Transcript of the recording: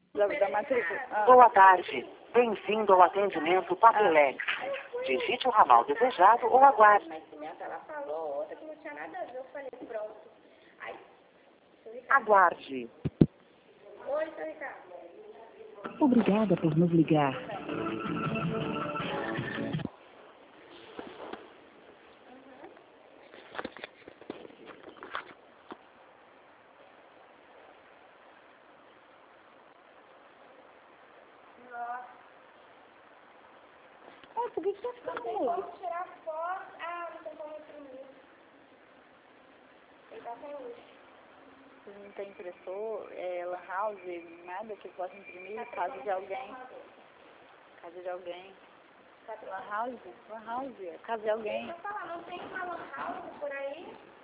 da matrícula. Boa tarde. Bem-vindo ao atendimento Papelex. Digite o ramal desejado ou aguarde. Mas ela falou outra que não tinha nada a ver. Eu falei, pronto. Aí, Aguarde. oi, seu Ricardo. Obrigada por nos ligar. Por que tá ficando mudo? Vamos tirar foto. Ah, não tem como imprimir. Ele tá sem luz. Vocês não tem impressor, lan house, nada que possa imprimir, casa de alguém. Casa de alguém. Lan house, casa de alguém. Deixa eu falar, não tem uma lan house por aí?